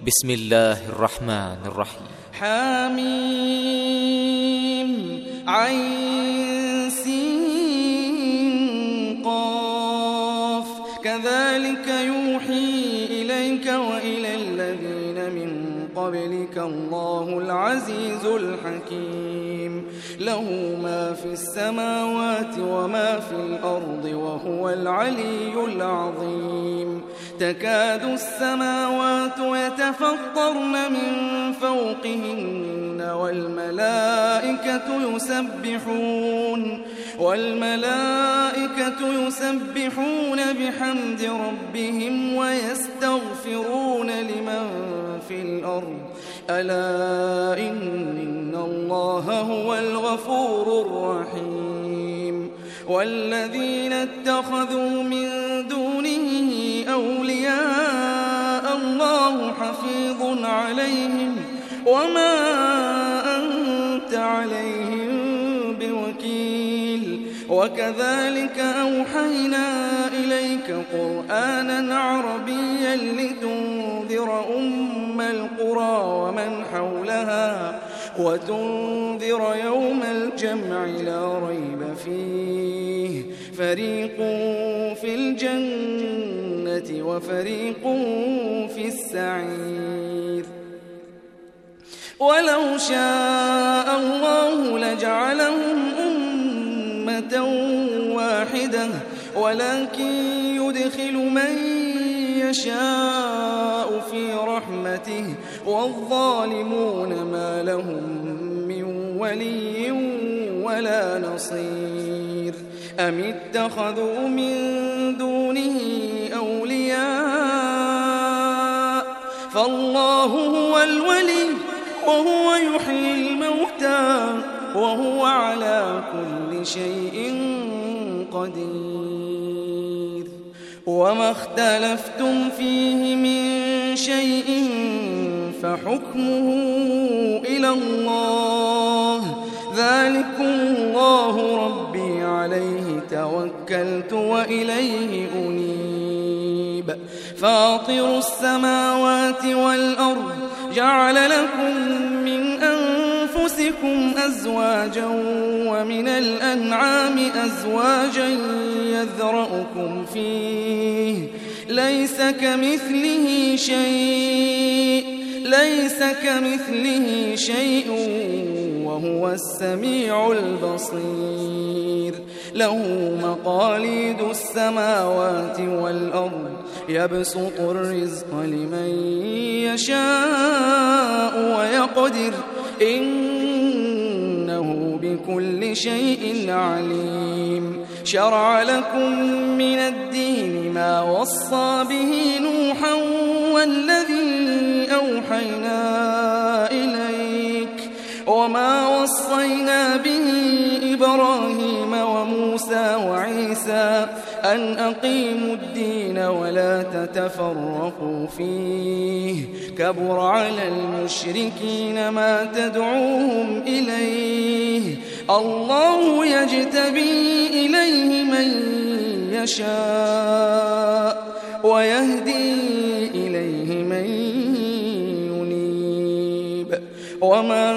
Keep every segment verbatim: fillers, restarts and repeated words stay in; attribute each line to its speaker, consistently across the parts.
Speaker 1: بسم الله الرحمن الرحيم.
Speaker 2: حميم عين سين قاف كذلك يوحي إليك وإلى الذين من قبلك الله العزيز الحكيم له ما في السماوات وما في الأرض وهو العلي العظيم تكاد السماوات يتفطرن من فوقهن والملائكة يسبحون والملائكة يسبحون بحمد ربهم ويستغفرون لمن في الأرض ألا إن الله هو الغفور الرحيم والذين اتخذوا من دونه أولياء الله حفيظ عليهم وما أنت عليهم بوكيل وكذلك أوحينا إليك قرآنا عربيا لتنذر أم القرى ومن حولها وتنذر يوم الجمع لا ريب فيه فريق في الجنة وفريق في السعير ولو شاء الله لجعلهم أمة واحدة ولكن يدخل من يشاء في رحمته والظالمون ما لهم من ولي ولا نصير أم اتخذوا من دونه أولياء فالله هو الولي وهو يحيي الموتى وهو على كل شيء قدير وما اختلفتم فيه من شيء فحكمه إلى الله ذلكم الله ربي عليه توكلت وإليه أنيب فاطر السماوات والأرض جعل لكم من أنفسكم أزواجا ومن الأنعام أزواجا يذرأكم فيه ليس كمثله شيء ليس كمثله شيء وهو السميع البصير له مقاليد السماوات والأرض يبسط الرزق لمن يشاء ويقدر إنه بكل شيء عليم شرع لكم من الدين ما وصى به نوحا والذي أوحينا إليك وما وصينا به إبراهيم وموسى وعيسى أن أقيموا الدين ولا تتفرقوا فيه كبر على المشركين ما تدعوهم إليه الله يجتبي إليه من يشاء ويهدي إليه من ينيب وما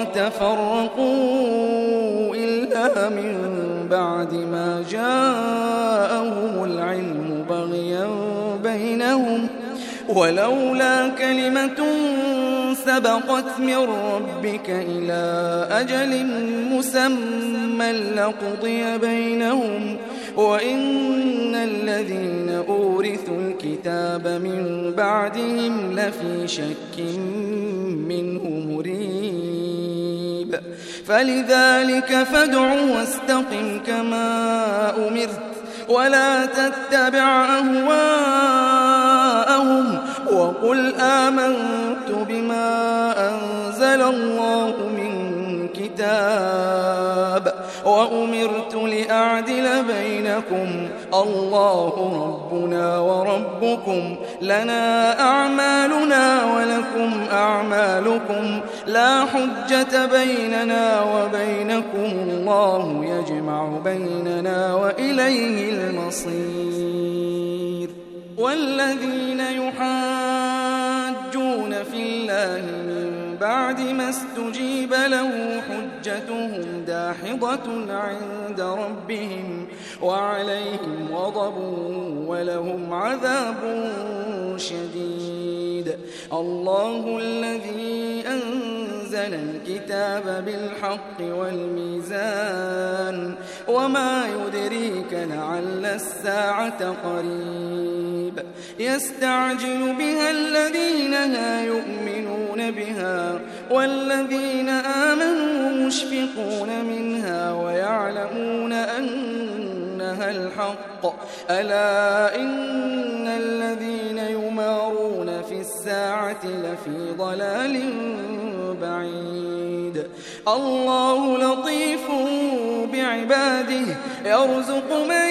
Speaker 2: تفرقوا إلا من بعد ما جاءهم العلم بغيا بينهم ولولا كلمة سبقت من ربك إلى أجل مسمى لقضي بينهم وإن الذين أورثوا الكتاب من بعدهم لفي شك منه مريب فلذلك فادع واستقم كما أمرت ولا تتبع أهواءهم وقل آمنت بما أنزل الله من كتاب وأمرت لأعدل بينكم الله ربنا وربكم لنا أعمالنا ولكم أعمالكم لا حجة بيننا وبينكم الله يجمع بيننا وإليه المصير والذين يحاجون في الله من بعد ما استجيب له حجتهم داحضة عند ربهم وعليهم غضب ولهم عذاب شديد. الله الذي أنزل الكتاب بالحق والميزان وما يدريك لعل الساعة قريب. يستعجل بها الذين لا يؤمنون بها والذين آمنوا مشفقون منها ويعلمون أنها الحق. ألا إن الذين يمارون في الساعة لفي ضلال بعيد. الله لطيف بعباده يرزق من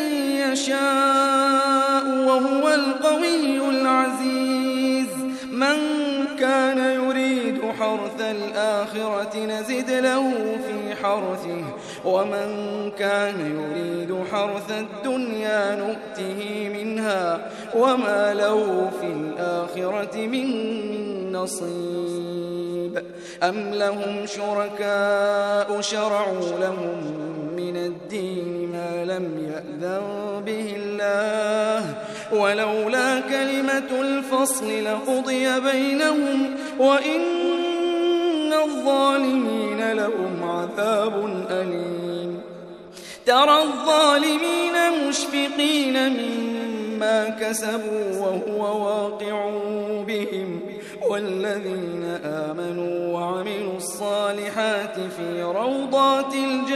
Speaker 2: يشاء وهو القوي العزيز. من كان يريد حرث الآخرة نزد له في حرثه ومن كان يريد حرث الدنيا نؤته منها وما له في الآخرة من نصيب. أم لهم شركاء شرعوا لهم من الدين ما لم يأذن به الله ولولا كلمة الفصل لقضي بينهم وإن الظالمين لهم عذاب أليم. ترى الظالمين مشفقين مما كسبوا وهو واقع بهم والذين آمنوا وعملوا الصالحات في روضات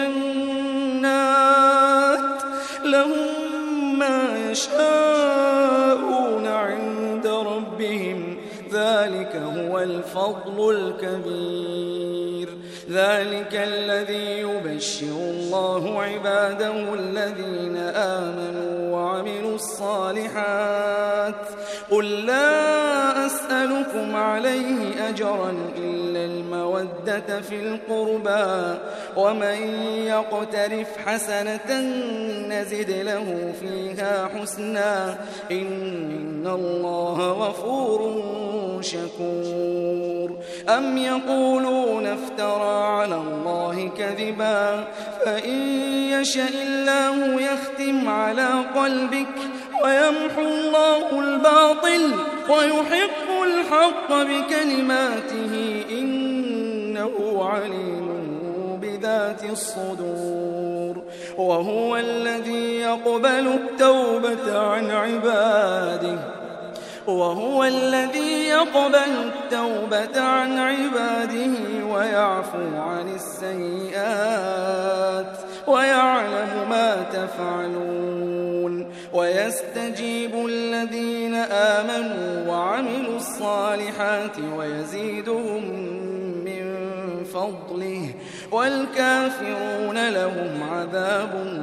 Speaker 2: الجنات لهم ما يشاءون عند ربهم ذلك هو الفضل الكبير. ذلك الذي يبشر الله عباده الذين آمنوا وعملوا الصالحات. قل لا أسألكم عليه أجرا إلا المودة في القربى ومن يقترف حسنة نزد له فيها حسنا إن الله غفور شكور. أم يقولون افترى على الله كذبا فإن يشاء الله يختم على قلبك ويمحو الله الباطل ويحق الحق بكلماته إنه عليم بذات الصدور. وهو الذي يقبل التوبة عن عباده وهو الذي يقبل التوبة عن عباده ويعفو عن السيئات ويعلم ما تفعلون. ويستجيب الذين آمنوا وعملوا الصالحات ويزيدهم من فضله والكافرون لهم عذاب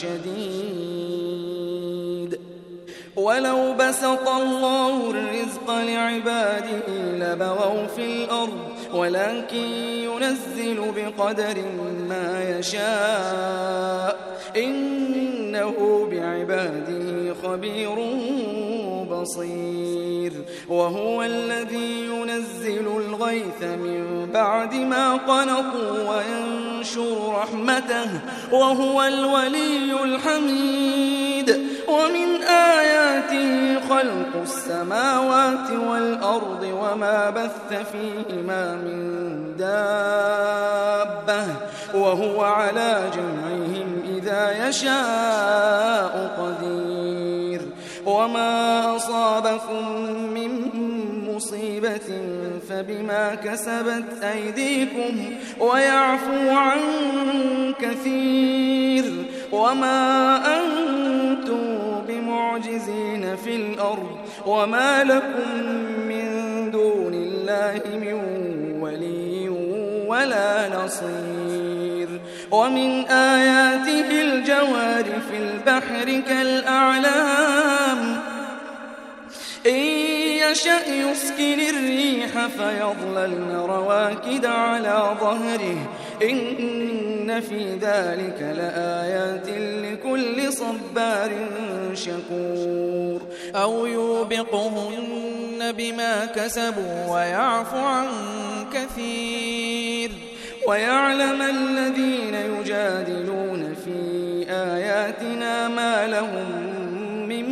Speaker 2: شديد. ولو بسط الله الرزق لعباده لبغوا في الأرض ولكن ينزل بقدر ما يشاء إنه بعباده خبير بصير. وهو الذي ينزل الغيث من بعد ما قنطوا وينشر رحمته وهو الولي الحميد. ومن آياته خلق السماوات والأرض وما بث فيهما من دابة وهو على جمعهم إذا يشاء قدير. وما أصابكم من مصيبة فبما كسبت أيديكم ويعفو عن كثير. وما أنتم بمعجزين في الأرض وما لكم من دون الله من ولي ولا نصير. ومن آياته الجوار في البحر كالأعلام إن يشأ يسكن الريح فيظللن رواكد على ظهره إن في ذلك لآيات لكل صبار شكور. أو يوبقهن بما كسبوا ويعفو عن كثير ويعلم الذين يجادلون في آياتنا ما لهم من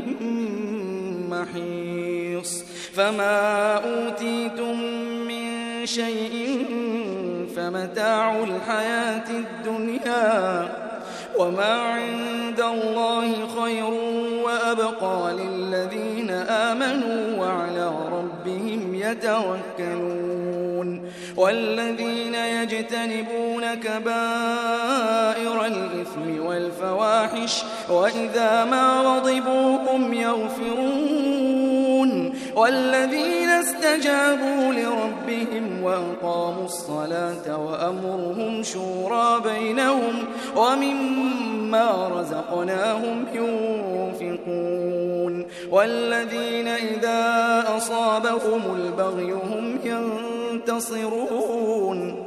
Speaker 2: محيص فما أوتيتم من شيء فمتاع الحياة الدنيا وما عند الله خير وأبقى للذين آمنوا وعلى ربهم يتوكلون والذين يجتنبون كبائر الإثم والفواحش وإذا ما غضبوا هم يغفرون والذين استجابوا لربهم وأقاموا الصلاة وأمرهم شورى بينهم ومما رزقناهم ينفقون والذين إذا أصابهم البغي هم ينتصرون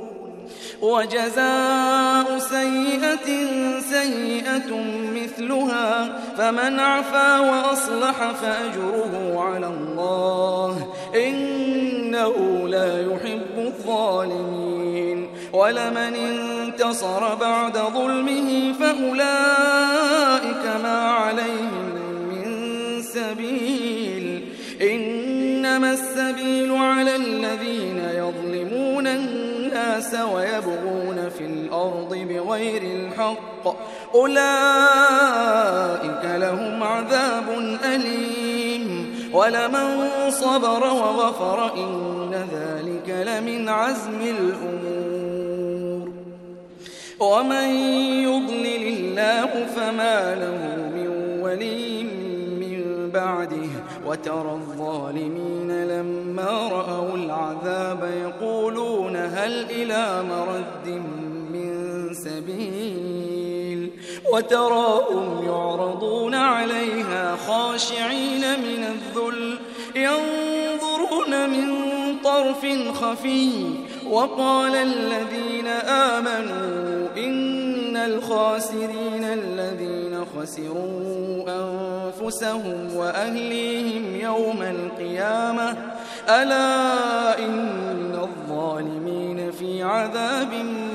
Speaker 2: وجزاء سيئة سيئة مثلها فمن عفا وأصلح فأجره على الله إنه لا يحب الظالمين ولمن انتصر بعد ظلمه فأولئك ما عليهم من سبيل إنما السبيل على الذين يظلمون الناس ويبغون في الأرض بغير الحق أولئك لهم عذاب أليم ولمن صبر وغفر إن ذلك لمن عزم الأمور ومن يضلل الله فما له من ولي من بعده وترى الظالمين لما رأوا العذاب يقولون هل إلى مرد من سبيل وتراهم يعرضون عليها خاشعين من الذل ينظرون من طرف خفي وقال الذين آمنوا إن الخاسرين الذين خسروا أنفسهم وأهليهم يوم القيامة ألا إن الظالمين في عذاب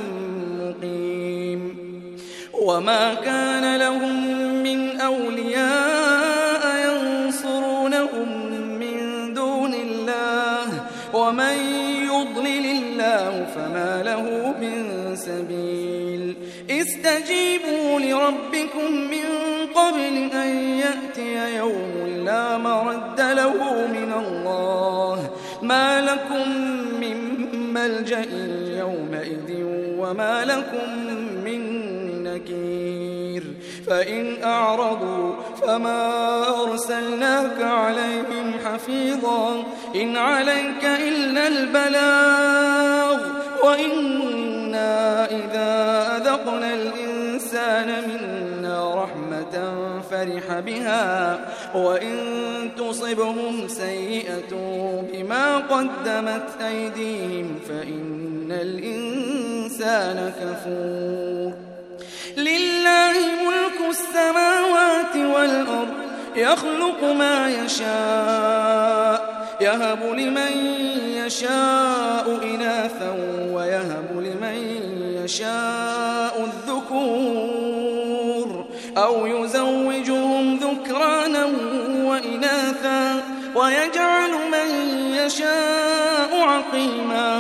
Speaker 2: مقيم وما كان لهم من أولياء ينصرونهم من دون الله ومن يضلل الله فما له من سبيل استجيبوا لربكم من قبل أن يأتي يوم لا مرد له من الله ما لكم من ملجأ يومئذ وما لكم من نكير فإن أعرضوا فما أرسلناك عليهم حفيظا إن عليك إلا البلاغ وإنا إذا أذقنا الإنسان منا رحمة فرح بها وإن تصبهم سيئة بما قدمت أيديهم فإن الإنسان كفور لله ملك السماوات والأرض يخلق ما يشاء يهب لمن يشاء إناثا ويهب لمن يشاء الذكور أو يزوجهم ذكرانا وإناثا ويجعل من يشاء عقيما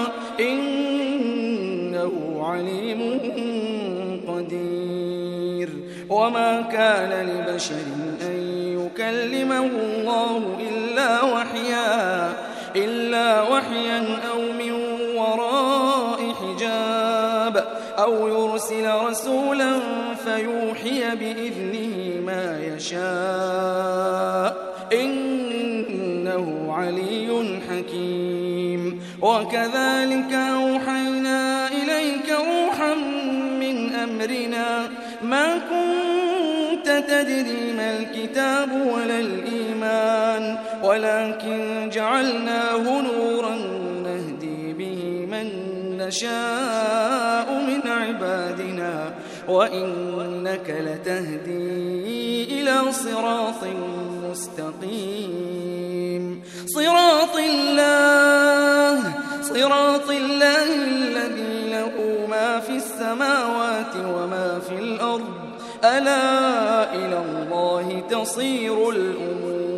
Speaker 2: إنه عليم قدير وما كان لبشر أن يكلمه الله إلا وحيا إلا وحيا أو من وراء حجاب أو يرسل رسولا فيوحي بإذنه ما يشاء إنه علي حكيم وكذلك أوحينا إليك روحا من أمرنا ما كنت تدري ما الكتاب ولا الإيمان ولكن جعلناه نورا نهدي به من نشاء من عبادنا وإنك لتهدي إلى صراط مستقيم صراط الله صراط الله الذي له ما في السماوات وما في الأرض ألا إلى الله تصير الأمور